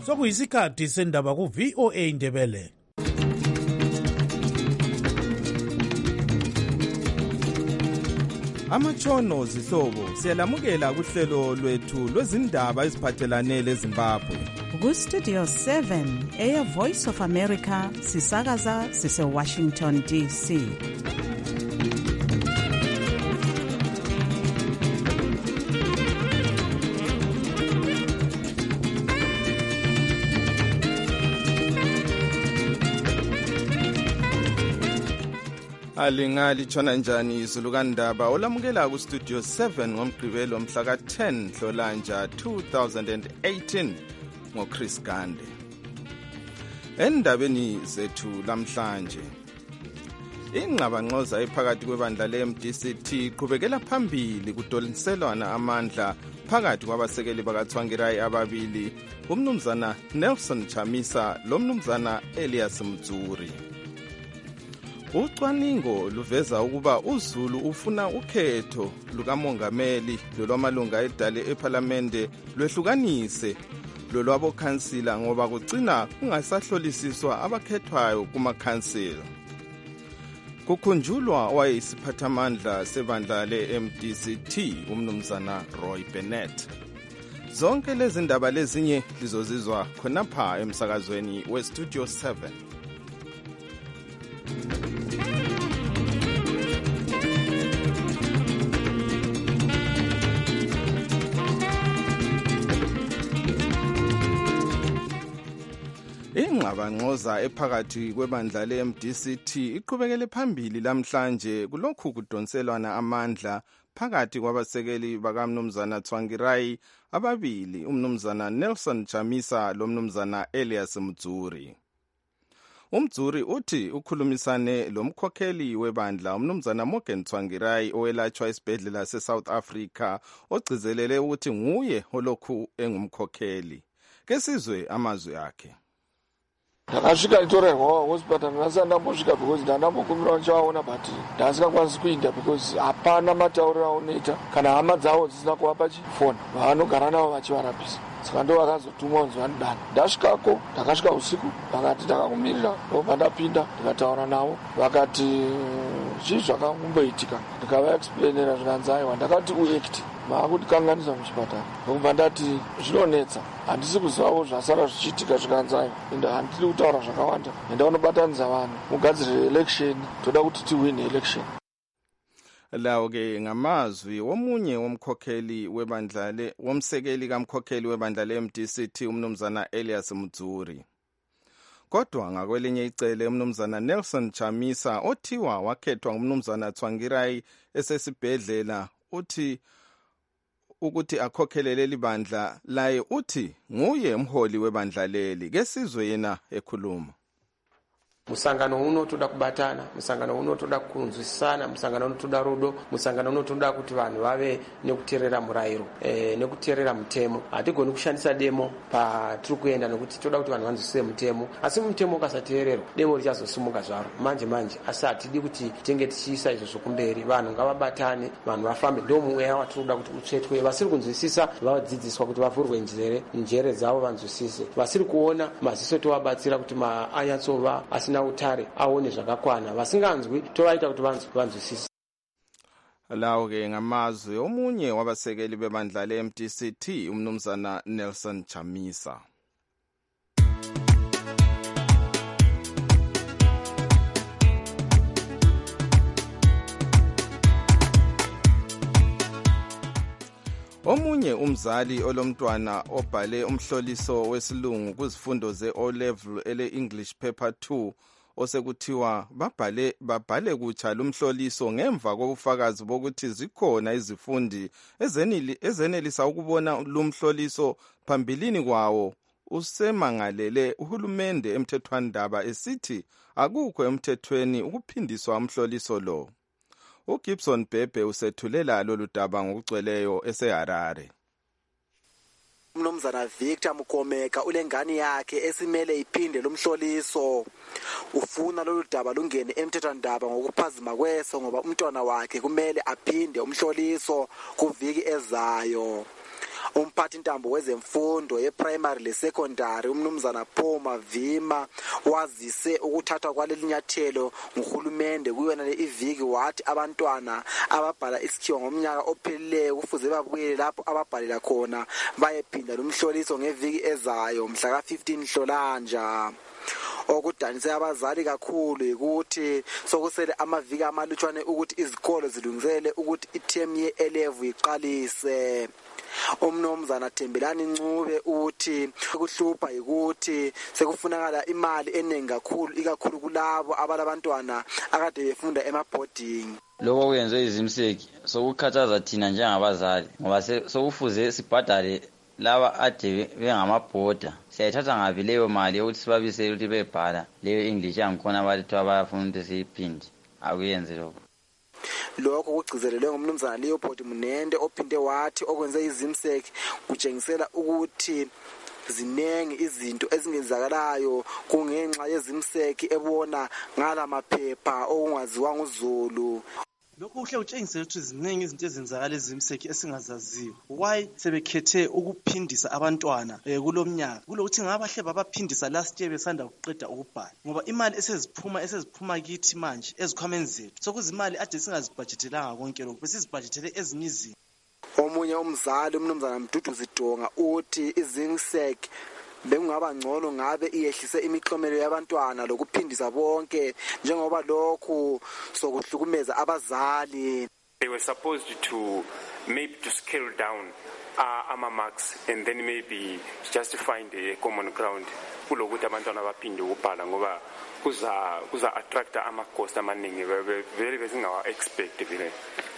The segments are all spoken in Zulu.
sokuyisikhathi sendaba ku-VOA Indebele. Amatshono zihlobo siyalamukela kuhlelo lwethu lwezindaba eziphathelane leZimbabwe. Ku-Studio 7 Air Voice of America sisakaza sise-Washington DC. Alingali tshona njani izulukandaba olamukela ku-Studio 7 ngomgqibelo mhla ka-10 Nhlolanja 2018 ngoChris Gande. Endabeni zethu lamhlanje, ingxabangxoza ephakathi kwebandla le-MDCT iqhubekela phambili kudonselwana amandla phakathi kwabasekeli bakaTsvangirai ababili, umnumzana Nelson Chamisa lomnumzana Elias Mdzuri. Ucwaningo luveza ukuba uZulu ufuna ukhetho lukamongameli lolwamalunga edale eParliamente lwehlukanise lolwabokhansila ngoba kugcina kungasahlolisiswa abakhethwayo kumakhansila. Kukhunjulwa wayisiphathamandla sebandla le-MDCT umnumzana Roy Bennett. Zonke lezi ndaba lezinye lizozizwa khonapha emsakazweni we-Studio 7. Ingxabangxoza ephakathi kwebandla le-MDCT iqhubekele phambili lamhlanje kulokhu kudonselwana amandla phakathi kwabasekeli bakamnumzana Tsvangirai ababili, umnumzana Nelson Chamisa lomnumzana Elias Mdzuri. Umdzuri uthi ukhulumisane lomkhokheli webandla umnumzana Morgan Tsvangirai owelatshwa esibhedlela se-South Africa ogcizelele ukuthi nguye olokhu engumkhokheli. Kesizwe amazwi akhe. Ndakasvika nditorerwa hospital ndasati ndambosvika because ndandambokumbira ndichaona but ndasingakwanisi kuinda because hapana matauriro aunoita kana hama dzavo dzisina kuvapa chifoni vavanogara navo vachivarapisa. Saka ndo vakazotumwa kunzi vanodana. Ndasvikako ndakasvika usiku vakati takakumirira ndobva ndapinda ndikataura navo vakati chii zvakamboitika ndikavaexplainera zvikanzi aiwa ndakati uact maakundikanganisa muchipatara ndokubva ndati zvinonetsa handisi kuzivawo zvasara zvichiitika zvikanzi aiwa ende handidi kutaura zvakawanda enda unobatanidza vanhu mugadzirire election toda kuti tiwine election. Lawo ke ngamazwi womunye womkhokheli webandla womsekeli kamkhokheli webandla le-MDCT umnumzana Elias Mdzuri. Kodwa ngakwelinye icele umnumzana Nelson Chamisa othiwa wakhethwa ngumnumzana Tsvangirai esesibhedlela ukuthi akhokhelele libandla laye uthi nguye umholi webandla leli. Kesizwe yena ekhuluma. Musangano unotoda kubatana, musangano unotoda kunzwisana, musangano unotoda rudo, musangano unotoda kuti vanhu vave nekuteerera murayiro, nekuteerera mutemo. Hatigoni kushandisa demo patiri kuenda nekuti toda kuti vanhu vanzwisise mutemo, asi mutemo ukasateererwa demo richazosimuka zvaro manje asi hatidi kuti tenge tichiisa izvo zvokumberi. Vanhu ngavabatane, vanhu vafambe, ndo mweya watinoda kuti utsvetwe. Vasiri kunzwisisa vadzidziswa kuti vavhurwe njere dzavo vanzwisise. Vasiri kuona maziso tovabatsira kuti anyatsova asina utare aone zvakakwana. Vasinganzwi tovaita kuti vanzwisise. Lawo ke ngamazwi omunye wabasekeli bebandla le-MDCT umnumzana Nelson Chamisa. Omunye umzali olomntwana obhale umhloliso wesilungu kuzifundo ze-O-level ele-English paper 2 osekuthiwa babhale kutsha lumhloliso ngemva kobufakazi bokuthi zikhona izifundi ezenelisa ukubona lumhloliso phambilini kwawo, usemangalele uhulumende emthethwandaba esithi akukho emthethweni ukuphindiswa umhloliso lo. uGibson Bhebhe usethulela lolu daba ngokugcweleyo eseHarare. Umnumzana Victor Mukomeka ulengane yakhe esimele iphinde lomhloliso. Ufuna lolu daba lungene emthethwandaba ngokuphazima kweso ngoba umntwana wakhe kumele aphinde umhloliso kuviki ezayo. Umphathi ntambo wezemfundo ye-primary le-secondary umnumzana Phoma Vima wazise ukuthathwa kwaleli nyathelo nguhulumende kuyona le iviki, wathi abantwana ababhala isikhiwa ngomnyaka ophelileyo kufuze babuyele lapho ababhalela khona bayephinda lumhloliso ngeviki ezayo mhla ka-15 Nhlolanja. Okudanise abazali kakhulu ukuthi sokusele amaviki amalutshwane ukuthi izikolo zilungisele ukuthi i-term ye-11 iqalise. Umnumzana Thembelani Ncube uthi kuhlupha ukuthi sekufunakala imali eningi kakhulu ikakhulu kulabo abalabantwana akade befunda ema-boarding. Lokho kwenziwe izimseki sokukhathaza thina njengabazali ngoba sokufuze sibhadale laba ade bengamabhoda. Siyayithatha ngapi leyo mali yokuthi sibabisele ukuthi bebhala leyo English yangikhona abathi bayafuna ukuthi siyiphinde? Akuyenze lokho. Lokho kugcizelelwe ngumnumzana Leopold Munende ophinde wathi okwenze izimseki kutshengisela ukuthi zinengi izinto ezingenzakalayo kungenxa yezimseki ebona ngala maphepha okungaziwa nguZulu. Lokho kuhle utshengisela ukuthi ziningi izinto ezenzakala ezimseki esingazaziyo. Why sebekhethe ukuphindisa abantwana kulomnyaka kulokuthi ngabahle babaphindisa last year besanda ukuqeda ukubhala ngoba imali eseziphuma kithi manje ezikhwameni zethu sokuzimali ade singazibhajethelanga konke lokho besizibhajetele ezinye izinto. Omunye umzali umnumzana Mdudu Zidonga uthi izimseki bekungaba ngcono ngabe iyehlise imiklomelo yabantwana lokuphindisa bonke njengoba lokhu sokuhlukumeza abazali. They were supposed to maybe to scale down ama marks and then maybe just find a common ground kulokuthi abantwana baphinde ukubhala ngoba kuza attract ama cost amaningi very besingawa expect vele.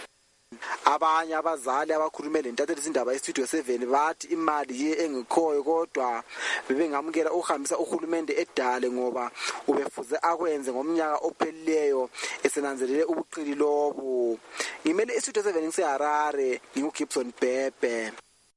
Abanye abazali abakhulume lentatheli izindaba eStudio 7 bathi imali ye engikhoyo kodwa bebengamukela ukuhambisa uhulumende edale ngoba ubefuze akwenze ngomnyaka ophelileyo esenanzelele ubuqili lobo. Ngimele iStudio 7 ngiseHarare nginguGibson Bhebhe.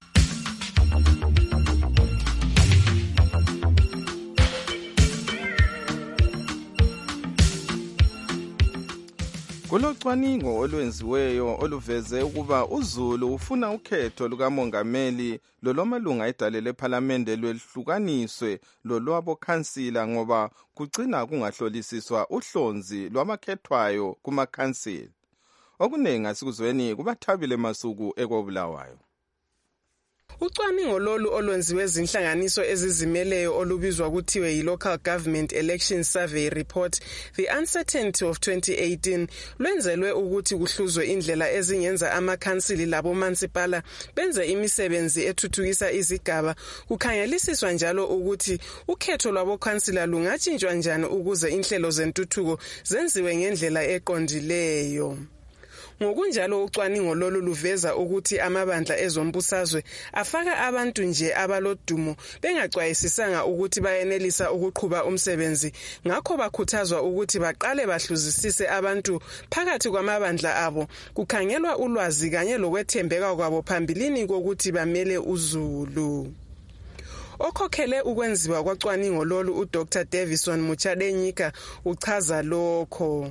Kulocwaningo olwenziweyo oluveze ukuba uZulu ufuna ukhetho lukamongameli lolomalunga edale lephalamende lwehlukaniswe lolwabo khansila ngoba kugcina kungahlolisiswa uhlonzi lwabakhethwayo kumakhansila. Okunengi asikuzweni kubaThabile Masuku eKobulawayo. Ucwaningo lolu olwenziwe ezinhlanganiso ezizimeleyo olubizwa kuthiwe yi-Local Government Election Survey Report, The Uncertainty of 2018, lwenzelwe ukuthi kuhluzwe indlela ezingenza amakhansili labomansipala benze imisebenzi ethuthukisa izigaba. Kukhangelisiswa njalo ukuthi ukhetho lwabokhansila lungatshintshwa njani ukuze inhlelo zentuthuko zenziwe ngendlela eqondileyo. Ngokunjalo ucwaningo lolu luveza ukuthi amabandla ezombusazwe afaka abantu nje abalodumo bengacwayisisanga ukuthi bayenelisa ukuqhuba umsebenzi, ngakho bakhuthazwa ukuthi baqale bahluzisise abantu phakathi kwamabandla abo kukhangelwa ulwazi kanye lokwethembeka kwabo phambilini kokuthi bamele uZulu. Okhokhele ukwenziwa kwacwaningo lolu uDr Davison Muchadenyika uchaza lokho.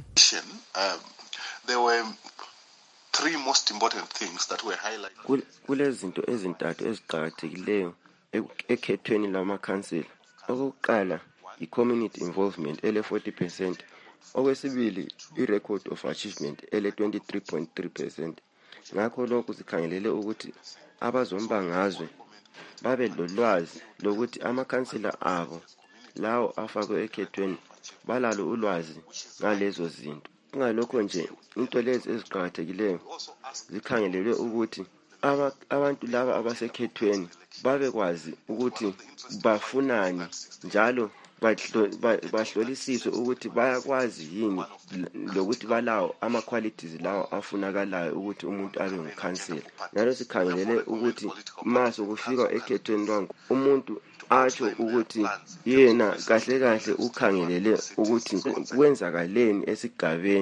There were three most important things that were highlighted. Kulezinto ezintathu eziqhakathekileyo ekhethweni lamakhansila. Okokuqala, i-community involvement ele 40%. Okwesibili, i-record of achievement ele 23.3%. Ngakho lokhu sikhangelele ukuthi abazombangazwe babe lolwazi lokuthi amakhansila abo lawo afakwe ekhethweni balalo ulwazi ngalezo zinto. Ngalokho nje into lezi eziqhakathekileyo zikhangelelwe ukuthi abantu laba abasekhethweni babekwazi ukuthi bafunani njalo bahlolisiswe ukuthi bayakwazi yini lokuthi balawo ama-qualities lawo afunakalayo ukuthi umuntu abe ngukhansila. Njalo sikhangelele ukuthi maso kufika ekhethweni lwangu umuntu atsho ukuthi yena kahle kahle ukhangelele ukuthi kwenzakaleni esigabeni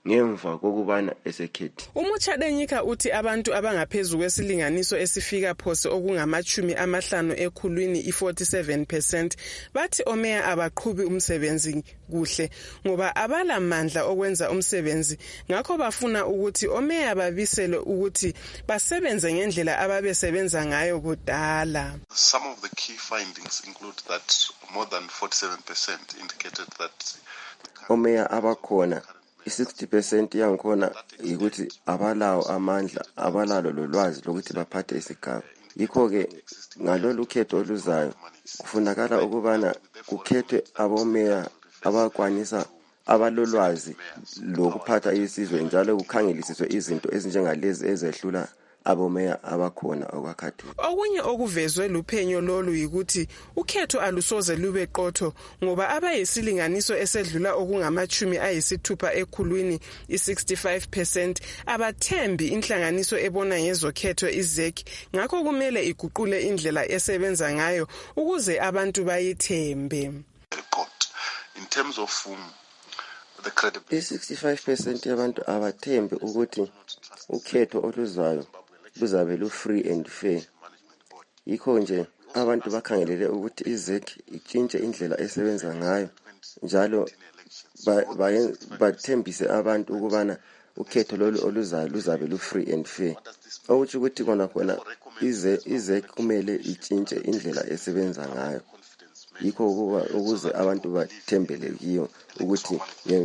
ngemva kokubana esekhethi. uMuchadenyika uthi abantu abangaphezulu kwesilinganiso esifika phose okungama-50 ekhulwini i-47% bathi omeya abaqhubi umsebenzi kuhle ngoba abalamandla okwenza umsebenzi, ngakho bafuna ukuthi omeya babiselwe ukuthi basebenze ngendlela ababesebenza ngayo kudala. Some of the key findings include that more than 47% indicated that omeya abakhona 60% yangikhona ukuthi abalawo amandla, abalalo lolwazi lokuthi baphathe isigaba. Yikho-ke ngalolu khetho oluzayo kufunakala ukubana kukhethwe abomeya abakwanisa abalolwazi lokuphatha isizwe njalo kukhangelisiswe izinto ezinjengalezi ezehlula abomeya abakhona okwakhathi. Okunye okuvezwe luphenyo lolu yikuthi ukhetho alusoze lube qotho ngoba abayisilinganiso esedlula okungama-60 ekhulwini i-65% abathembi inhlanganiso ebona ngezokhetho iZEC, ngakho kumele iguqule indlela esebenza ngayo ukuze abantu bayithembe. In terms of the credibility, 65% yabantu abathembi ukuthi ukhetho oluzayo luzabe lu-free and fair. Yikho nje abantu bakhangelele ukuthi iZEC itshintshe indlela esebenza ngayo njalo bathembise abantu ukubana ukhetho lolu oluzayo luzabe lu-free and fair. Okuthi ukuthi khona iZEC kumele itshintshe indlela esebenza ngayo. Yikho ukuze abantu bathembele kiyo ukuthi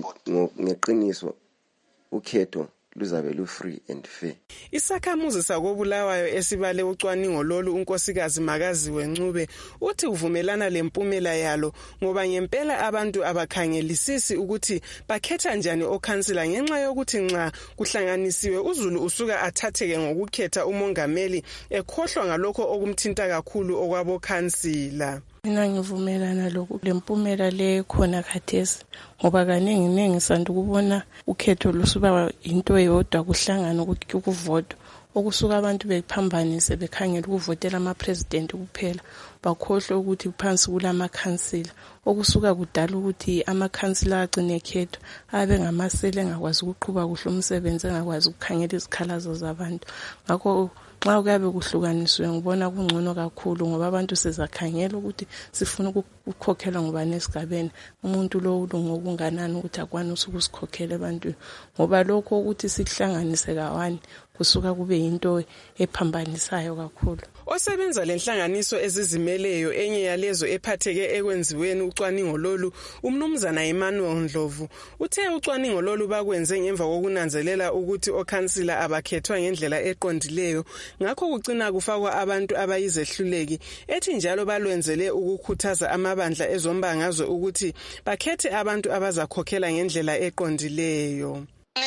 ngeqiniso ukhetho luzabe lu-free and fair. Isakhamuzi sakobulawayo esibale ucwaningo lolu unkosikazi Makaziwe Ncube uthi uvumelana lempumela yalo ngoba ngempela abantu abakhangelisisi ukuthi bakhetha njani okhansila ngenxa yokuthi nxa kuhlanganisiwe uZulu usuka athatheke ngokukhetha umongameli ekhohlwa ngalokho okumthinta kakhulu okwabokhansila. Mina ngivumelana lempumela le khona khathesi ngoba kaningi sanda ukubona ukhetho lusuba into eyodwa kuhlangana ukuvota okusuka abantu bephambanise bekhangela ukuvotela ama-president kuphela bakhohlwe ukuthi phansi kulamakhansila okusuka kudala ukuthi amakhansila agcine khetho abe ngamasele engakwazi ukuqhuba kuhle umsebenzi, engakwazi ukukhangela izikhalazo zabantu. Ngakho nxa kuyabe kuhlukaniswe ngibona kungcono kakhulu ngoba abantu sezakhangela ukuthi sifuna ukukhokhela ngubani esigabeni, umuntu lo ulungu okunganani ukuthi akwanise ukusikhokhela abantu, ngoba lokho ukuthi sikuhlanganise kawani kusuka kube into ephambanisayo kakhulu. Osebenza lenhlanganiso ezizimeleyo enye yalezo ephatheke ekwenziweni ucwaningo lolu umnumzana Emmanuel Ndlovu uthe ucwaningo lolu bakwenze ngemva kokunanzelela ukuthi okhansila abakhethwa ngendlela eqondileyo, ngakho kugcina kufakwa abantu abayizehluleki, ethi njalo balwenzele ukukhuthaza amabandla ezombangazwe ukuthi bakhethe abantu abazakhokhela ngendlela eqondileyo.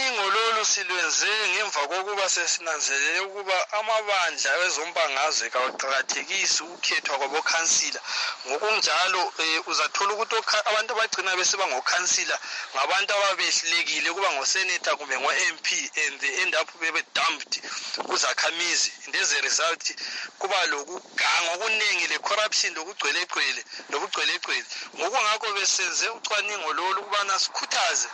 Silwenze ngemva kokuba sesinanzelele ukuba amabandla ezombangazwe kawaqhakathekisi ukukhethwa kwabokhansila. Ngokunjalo uzathola ukuthi abantu abagcina besiba ngokhansila ngabantu ababehlulekile kuba ngoseneta kumbe ngo-MP and they end up bebe dumped kuzakhamizi, and as a result kuba lokuganga okuningi le-corruption lokugcwelegcwele. Ngokungakho besenze ucwaningo lolu ukubana sikhuthaze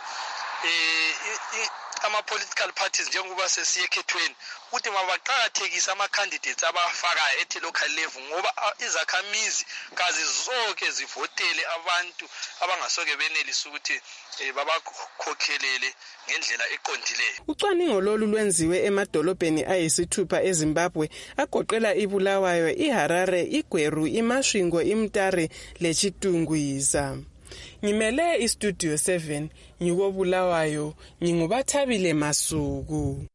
ama-political parties njengoba sesiyekhethweni ukuthi mabaqakathekise ama-candidates abafakayo ethi local level ngoba izakhamizi kazi zonke zivotele abantu abangasoke benelise ukuthi babakhokhelele ngendlela eqondileyo. Ucwaningo lolu lwenziwe emadolobheni ayisithupha eZimbabwe agoqela iBulawayo, iHarare, iGweru, iMasvingo, iMtare leChitungwiza. Ngimele iStudio 7 ngikobulawayo, ngingubathabile Masuku.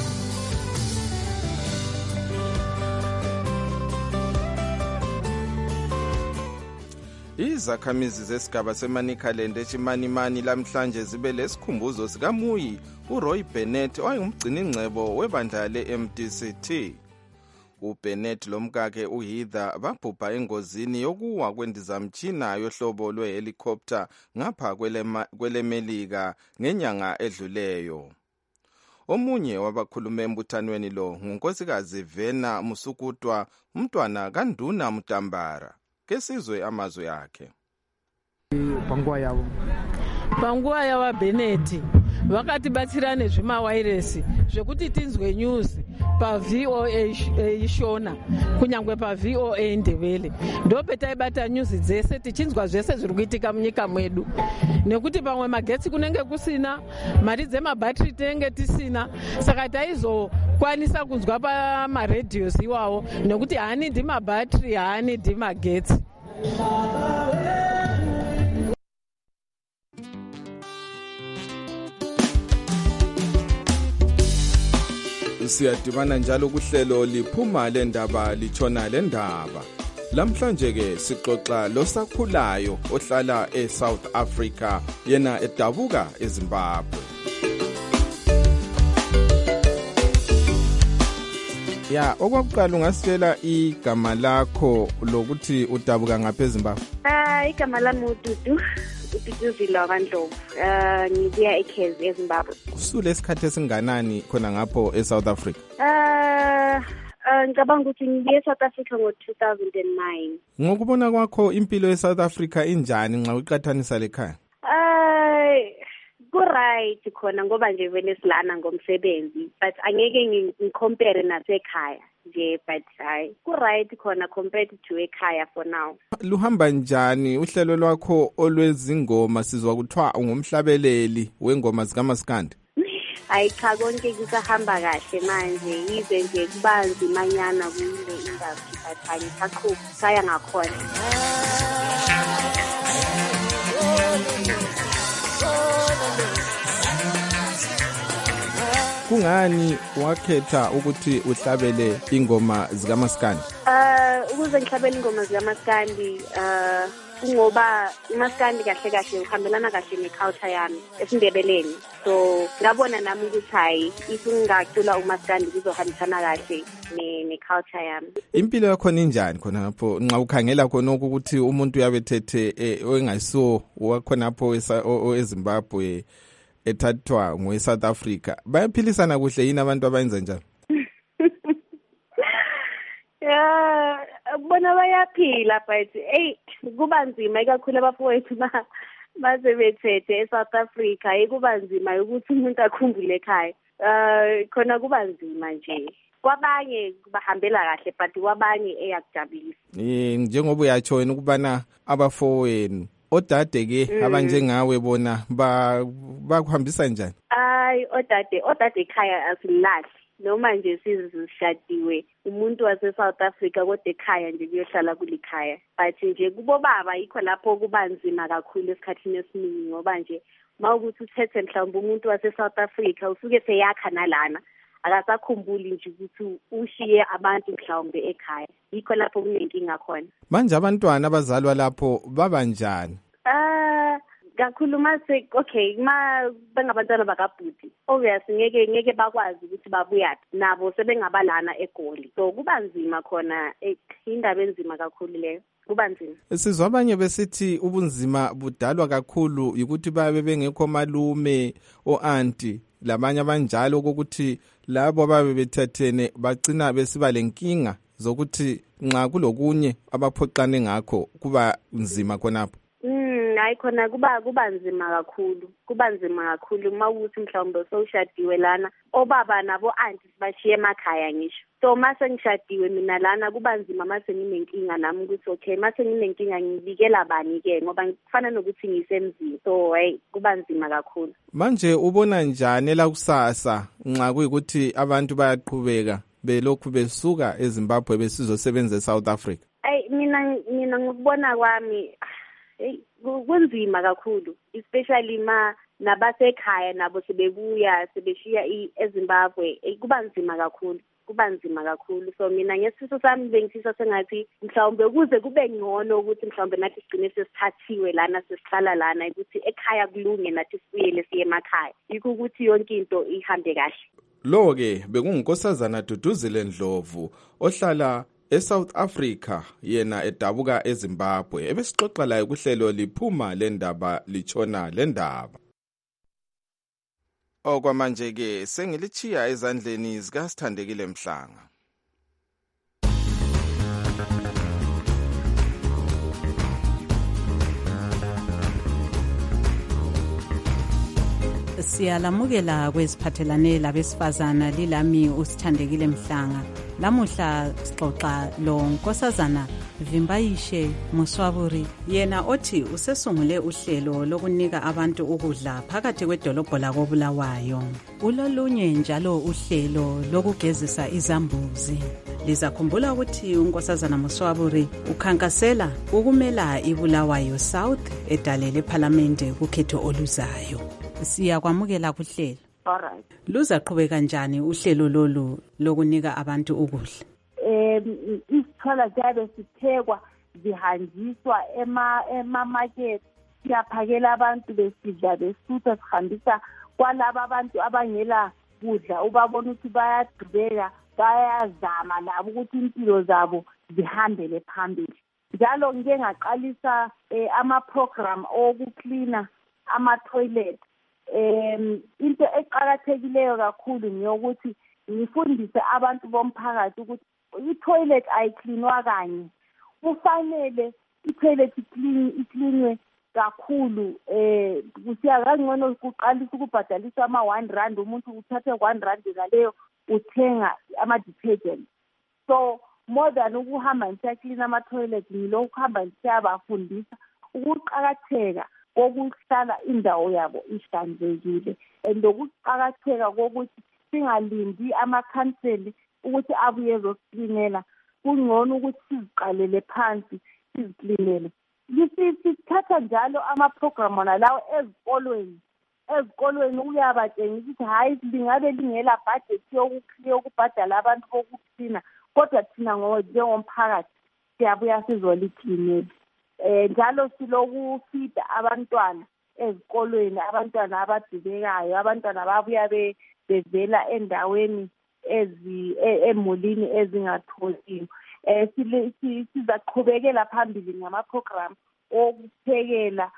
Izakhamizi zesigaba seManicaland eChimanimani lamhlanje zibe lesikhumbuzo sikaMuyi uRoy Bennett owayengumgciningcebo webandla le-MDCT. uBennett lomkakhe uHeather babhubha engozini yokuwa kwendizamtshina yohlobo lwehelicopter ngapha kwelemelika ngenyanga edluleyo. Omunye wabakhuluma embuthanweni lo ngunkosikazi Vena Musukutwa, umntwana kaNduna Mtambara. Kesizwe amazwi akhe. Panguwa yawa Bennett vakati batsirane zvimawairesi zvekuti tinzwe news paVOA Shona kunyangwe paVOA Ndebele ndo petaibata news dzese tichinzwa zvese zviri kuitika munyika mwedu nekuti pamwe magetsi kunenge kusina mari dzemabhatiri tinenge tisina saka taizokwanisa kunzwa pamaredhios iwawo nekuti haanidi mabhatiri haanidi magetsi. Siyadibana njalo kuhlelo liphuma lendaba litshona lendaba. Lamhlanje ke sixoxa losakhulayo ohlala eSouth Africa yena edabuka eZimbabwe. Ya, okwakuqala ungasitshela igama lakho lokuthi udabuka ngapha eZimbabwe? Igama lami uDudu Zilwa kaNdlovu. Ngibuya eKezi eZimbabwe. Kusule isikhathi esinganani khona ngapho eSouth Africa? Ngicabanga ukuthi ngiye eSouth Africa ngo-2009. Ngokubona kwakho impilo eSouth Africa injani nxa uqhathanisa lekhaya? Ku-right khona ngoba nje vele silana ngomsebenzi but angeke ngicompare nasekhaya nje but hayi ku-right khona compared to ekhaya for now. Luhamba njani uhlelo lwakho olwezingoma sizwa kuthiwa ungumhlabeleli wengoma zikaMaskandi? Hayi cha konke kusahamba kahle manje yize nje kubanzi manyana kule industry but hayi ngaqhubeka saya ngakhona. Kungani wakhetha ukuthi uhlabele ingoma zikaMaskandi? Ukuze ngihlabele ingoma zikaMaskandi kungoba uMaskandi kahle kahle uhambelana kahle neculture yami esindebeleni. So ngabona nami ukuthi hayi ngingacula uMaskandi kuzohambisana kahle neculture yami. Impilo yakho ninjani khona lapho nxa ukhangela khona ukuthi umuntu uyabethethe engayisiwo wakhona lapho eZimbabwe ethathwa ngoSouth Africa bayaphilisana kuhle yini abantu abayenza njalo? Yeah, bona bayaphila but kuba nzima kakhulu abafowethu baze bethethe eSouth Africa kuba nzima ukuthi umuntu akhumbule ekhaya. Khona kuba nzima nje. Kwabanye bahambela kahle but kwabanye eyakujabulisa. Njengoba uyatsho wena ukubana abafowenu odade ke abanjengawe bona bakuhambisa njani? Odade ekhaya asilahli noma nje sizishadiwe umuntu wase South Africa kodwa ekhaya nje kuyohlala kulikhaya but nje kubo baba yikho lapho kuba nzima kakhulu esikhathini esiningi ngoba nje mawukuthi uthethe mhlawumbe umuntu wase South Africa usuke seyakha nalana akasakhumbuli nje ukuthi ushiye abantu mhlawumbe ekhaya yikho lapho kunenkinga khona. Manje abantwana abazalwa lapho baba njani? Kakhulu mase bengabantwana bakabhuti obviously ngeke bakwazi ukuthi babuyaphi nabo sebengabalana eGoli so kuba nzima khona indaba enzima kakhulu leyo kuba nzima. Sizwa abanye besithi ubunzima budalwa kakhulu ukuthi babe bengekho malume o-auntie labanye abanjalo ukuthi labo ababe bethathene bagcina besiba lenkinga zokuthi nxa kulokunye abaphoqane ngakho kuba nzima khonapho. Hayi khona kuba nzima kakhulu mawukuthi mhlawumbe sowushadiwe lana obaba nabo aunties bashiye emakhaya ngisho so mase ngishadiwe mina lana kuba nzima mase nginenkinga nami ukuthi okay mase nginenkinga ngibikela bani ke ngoba kufana nokuthi ngisemzini so kuba nzima kakhulu. Manje ubona njani la kusasa nxa kuyikuthi abantu bayaqhubeka belokhu besuka eZimbabwe besizosebenza eSouth Africa? Mina ngikubona kwami kunzima kakhulu especially nabasekhaya nabo sebebuya sebeshiya eZimbabwe kuba nzima kakhulu so mina ngesifiso sami bengifisa sengathi mhlawumbe kuze kube ngcono ukuthi mhlawumbe nathi sigcine sesithathiwe lana sesihlala lana ukuthi ekhaya kulunge nathi sibuyele siye emakhaya yikho ukuthi yonke into ihambe kahle. Lo ke bekungunkosazana Duduzile Ndlovu ohlala eSouth Africa yena edabuka eZimbabwe ebesixoxa laye kuhlelo liphuma lendaba litshona lendaba. Okwamanje ke sengilichiya ezandleni zikaSithandekile Mhlanga. Siyalamukela kweziphathelane labesifazana lilami usithandekile Mhlanga. Lamuhla sixoxa lo Nkosazana Vimbayishe Muswaburi, yena othi usesungule uhlelo lokunika abantu ukudla phakathi kwedolobho lakoBulawayo. Ulolunye njalo uhlelo lokugezisa izambuzi. Lizakhumbula ukuthi uNkosazana Muswaburi ukhankasela ukumela iBulawayo South edale leParliament kukhetho oluzayo. Siyakwamukela kuhlelo. Alright. Luzaqhubeka kanjani uhlelo lolu lokunika abantu ukudla? Isithola ziyabe siphekwa zihanjiswa ema-market, siyaphakela abantu besidla besutha, sihambisa kwalaba abantu abangela kudla, ubabona ukuthi bayadubeka, bayazama labo ukuthi impilo zabo zihambele phambili. Njalo ngike ngaqalisa ama-program okuklina ama-toilet. Into eqakathekileyo kakhulu ngiyokuthi ngifundise abantu bomphakathi ukuthi i-toilet ayiklinwa kanye. Kufanele i-toilet iklinwe kakhulu. Kusiya kangcono kuqalisa ukubhadaliswa ama-R1, umuntu uthathe R1 ngaleyo uthenga ama-detergent. So more than ukuhamba ngisaklina ama-toilet, ngilokhu ukuhamba ngisiyabafundisa ukuqakatheka kokuhlala indawo yabo ihlanzekile, and ukuqakatheka kokuthi singalindi amakhanseli ukuthi abuye ezoklinela. Kungcono ukuthi siziqalele phansi siziklinele. Sithatha njalo ama-program wona lawo ezikolweni uyabatshengisa ukuthi hayi lingabe lingela budget yokubhadala abantu bokuklina, kodwa thina njengomphakathi siyabuya sizoliklinela. Njalo silokufida abantwana ezikolweni, abantwana abadubekayo, abantwana babuya bevela endaweni emulini ezingatholiyo. Sizaqhubekela phambili ngama-program okuphekela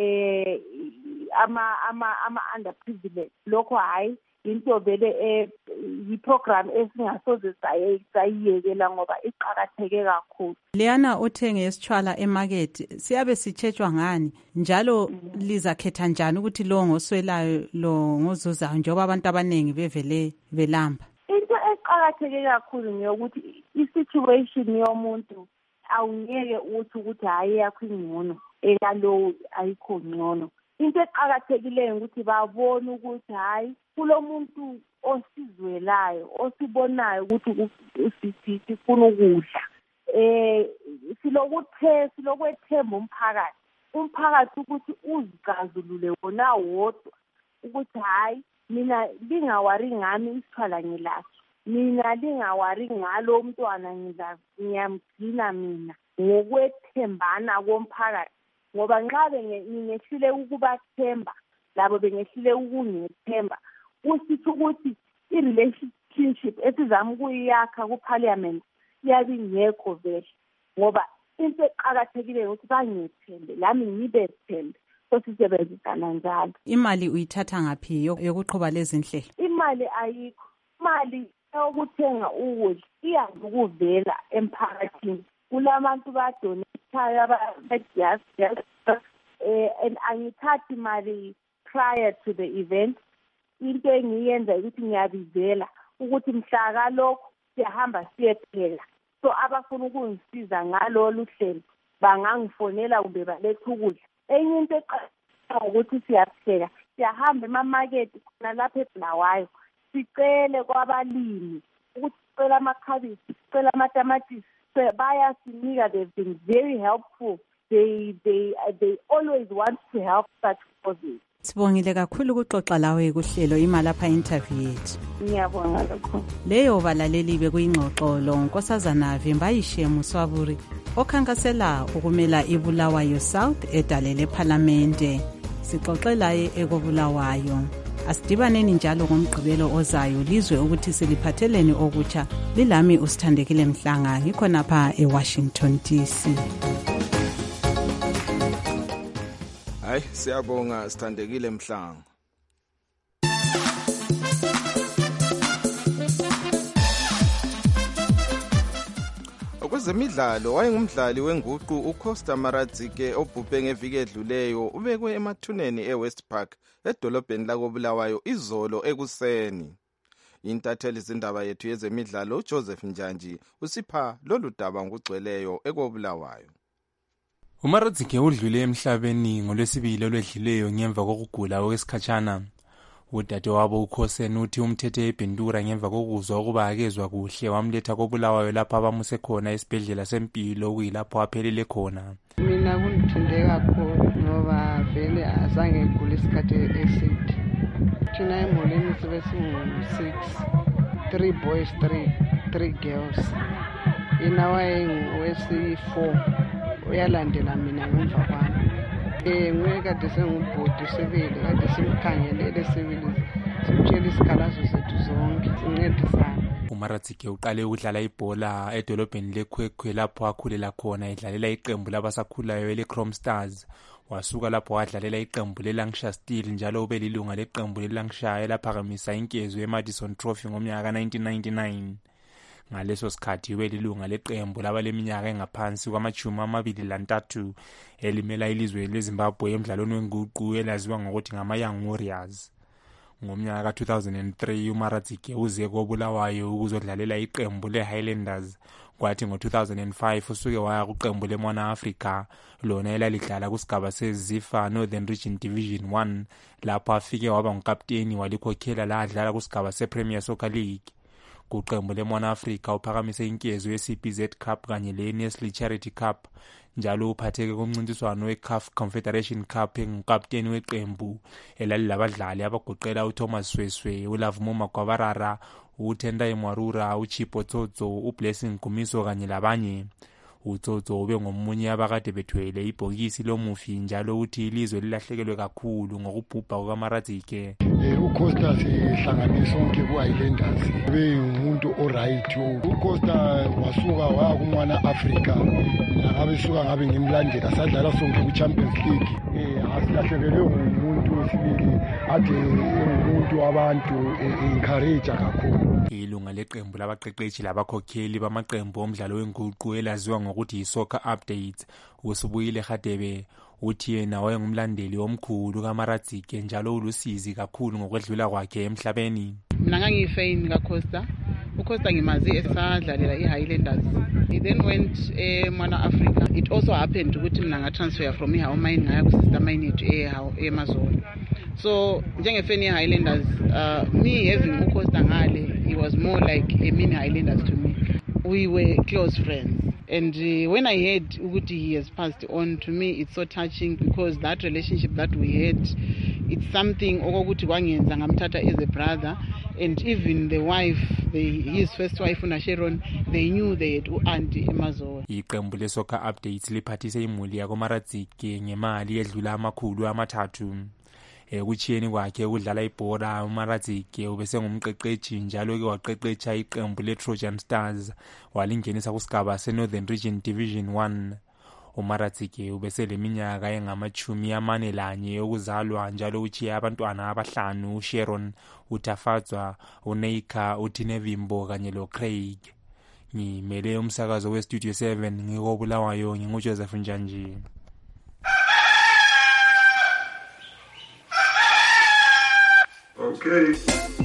ama-underprivileged. Lokho hayi into vele yi-program esingasoze sayiyekela ngoba iqakatheke kakhulu. Leyana othenge isitshwala emarket siyabe sitshetshwa ngani, njalo lizakhetha njani ukuthi lo ngoswelayo lo ngozuzayo njengoba abantu abaningi bevele belamba? Into eqakatheke kakhulu ngiyokuthi i-situation yomuntu awungeke ukuthi hayi yakho ingcono ekalowo ayikho ngcono. Into eqakathekileyo ukuthi babone ukuthi hayi kulo muntu osizwelayo, osibonayo ukuthi sifuna ukudla. Silokwethemba umphakathi ukuthi uzicazulule wona wodwa ukuthi hayi mina lingawari ngami isithwala ngilaso, mina lingawari ngalo mntwana ngiyamgcina mina, ngokwethembana komphakathi. Ngoba nxa bengehlile ukubathemba labo bengehlile ukungethemba, kusitho ukuthi i-relationship esizama ukuyakha ku-parliament iyabe ingekho vele. Ngoba into eqakathekileyo ukuthi bangethembe lami ngibethembe, so sisebenzisana njalo. Imali uyithatha ngaphi yokuqhuba lezi nhlelo? Imali ayikho. Imali yokuthenga ukudla iyazi ukuvela emphakathini. Kulabantu badonetayo and angithathi imali prior to the event. Into engiyenza ukuthi ngiyabizela ukuthi mhla kalokho siyahamba siyephela. So abafuna ukungisiza ngalolu hlelo bangangifonela kumbe balethe ukudla. Enye into eqakatheke ukuthi siyapheka, siyahamba ema-market khona lapha eBulawayo sicele kwabalimi ukuthi sicela amakhabisi, sicela amatamatisi. Bayasinika, they've been very helpful. They always want to help such causes. Sibongile kakhulu ukuxoxa lawe kuhlelo imali lapha interview yethu. Ngiyabonga kakhulu. Leyo balaleli bekuyingxoxo lo Nkosazana Vimbayishe Muswaburi okhankasela ukumela iBulawayo South edale leParliament. Sixoxelaye ekoBulawayo. Asidibaneni njalo ngomgqibelo ozayo lizwe ukuthi siliphatheleni okutsha. Lilami usithandekile Mhlanga ngikhona pha eWashington DC. Hayi siyabonga sithandekile Mhlanga. Kwezemidlalo wayengumdlali wenguqu uCosta Maradzike obhubhe ngeviki edluleyo ubekwe emathuneni eWest Park edolobheni lakoBulawayo izolo ekuseni. Intatheli zindaba yethu yezemidlalo uJoseph Njanji usipha lolu daba ngokugcweleyo ekoBulawayo. uMaradzike udlule emhlabeni ngolwesibili olwedluleyo ngemva kokugula okwesikhatshana. Udadewabo uKhosen uthi umthethe eBhentura ngemva kokuzwa ukuba akezwa kuhle wamletha koBulawayo lapho abamuse khona esibhedlela sempilo okuyilapho aphelele khona. Mina kungithunde kakhulu ngoba vele azange ngigule isikhathi eside. Thina emholeni sibe singu-6, 3 boys, 3 girls. Yena wayengowesi-4 uyalandela mina ngemva kwami. Nguye kade sengubhodi sibili kade simkhangelele sibili simtshela isikhalazo zethu zonke sincedisana. uMaradzike uqale ukudlala ibhola edolobheni leKwekwwe lapho akhulela khona edlalela iqembu labasakhulayo eleChrome Stars. Wasuka lapho wadlalela iqembu leLancashire Steel njalo ube lilunga leqembu leLancashire elaphakamisa inkezo eMadison Trophy ngomnyaka ka-1999. Ngaleso sikhathi ube lilunga leqembu labaleminyaka engaphansi kwama-23 elimela ilizwe leZimbabwe emdlalweni wenguqu elaziwa ngokuthi ngama-Young Warriors. Ngomnyaka ka-2003 uMaradzike uze koBulawayo ukuzodlalela iqembu leHighlanders. Kwathi ngo-2005 usuke waya kuqembu leMona Africa lona elalidlala kusigaba seZifa Northern Region Division 1 lapho afike waba ngukapteni walikhokhela la adlala kusigaba sePremier Soccer League. Kuqembu leMona Africa uphakamise inkezo yeCBZ Cup kanye leNestle Charity Cup njalo uphatheke kumncintiswano weCAF Confederation Cup engukapteni weqembu elalilabadlali abagoqela uThomas Sweswe, uLavumo Magwabarara, uTendai Mwarura, uChipo Tsotso, uBlessing Gumiso kanye labanye. uTsotso ube ngomunye abakade bethwele ibhokisi lomufi njalo uthi ilizwe lilahlekelwe kakhulu ngokubhubha kukaMaradzike. uCosta sihlanganisa sonke ku-Highlanders umuntu oright. uCosta wasuka waya kuMona Africa ngabe suka ngabe ngimlandela sadlala sonke ku-Champions League. Asilahlekelwe ngumuntu wesibili ade umuntu abantu encourage kakhulu. Ilunga leqembu labaqeqeshi labakhokheli bamaqembu omdlalo wenguqu elaziwa ngokuthi yiSoccer Updates uSibuyile Radebe uthi yena wayengumlandeli omkhulu kaMaradzike njalo ulusizi kakhulu ngokwedlula kwakhe emhlabeni. Mina ngangiyifan kaCosta. uCosta ngimazi esadlalela iHighlanders. He then went eMona Africa. It also happened ukuthi mina ngatransfer from iHawmine ngaya kusister mine yethu eMazolo. So njengefan yeHighlanders, me having uCosta ngale, he was more like a mini Highlanders to me. We were close friends. And when I heard ukuthi he has passed on, to me it's so touching because that relationship that we had, it's something okokuthi kwangenza ngamthatha as a brother. And even the wife, his first wife Sharon, they knew they had u-auntie eMazolo. Iqembu leSoccer Updates liphathise imuli yakoMaradzike ngemali edlula ama3 ekuchiyeni kwakhe ukudlala ibhola uMaradzike ubese ngumqeqeshi njalo ke waqeqesha iqembu leTrojan Stars walingenisa kusigaba seNorthern Region Division 1. uMaradzike ubese leminyaka engama-41 yokuzalwa njalo uchiye abantwana abahlanu uSharon, uTafadzwa, uNeika, uTinevimbo kanye loCraig. Ngimele umsakazo weStudio 7 ngikoBulawayo nginguJoseph Njanji. Okay.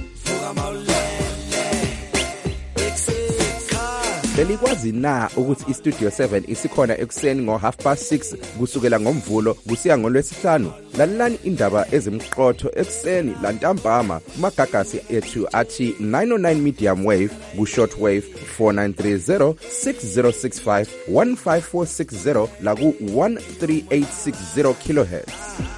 Belikwazi na ukuthi iStudio 7 isikhona ekuseni ngo6:30 kusukela ngomvulo kusiya ngolwesihlanu? Lalelani indaba ezimqotho ekuseni lantambama kumagagasi ethu athi 909 medium wave ku-short wave 4930 6065 15460 la ku-13860 kHz.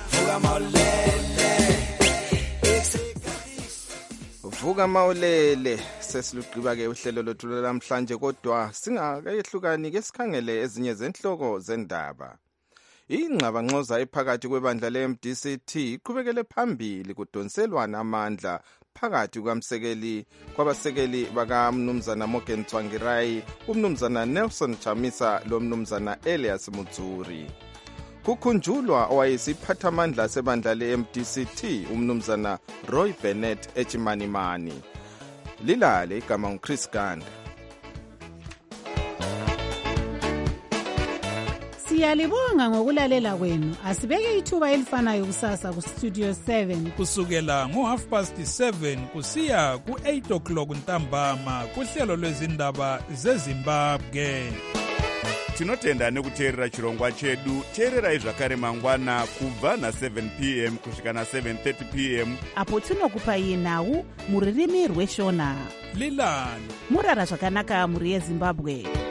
Vuka mawulele sesiluqiba ke uhlelo lwethu namhlanje kodwa singakayehlukani ke sikhangele ezinye zenhloko zendaba. Ingxabangxoza ephakathi kwebandla leMDCT iqhubekele phambili kudonselwana amandla phakathi kwabasekeli bakaMnumzana Morgan Tsvangirai, uMnumzana Nelson Chamisa lo Mnumzana Elias Mutsuri. Kukhunjulwa owayesiphathamandla sebandla leMDCT uMnumzana Roy Bennett eChimanimani. Lilale igama nguChris Ganda. Siyalibonga ngokulalela kwenu. Asibeke ithuba elifanayo kusasa ku Studio 7 kusukela ngo7:30 kusiya ku8 o'clock ntambama kuhlelo lwezindaba zeZimbabwe. Tinotenda nekuteerera chirongwa chedu. Teererai zvakare mangwana kubva na7 p.m. kusvika na7:30 p.m. apo tinokupai nhau muririmi rweshona. Lilani murara zvakanaka muri yeZimbabwe.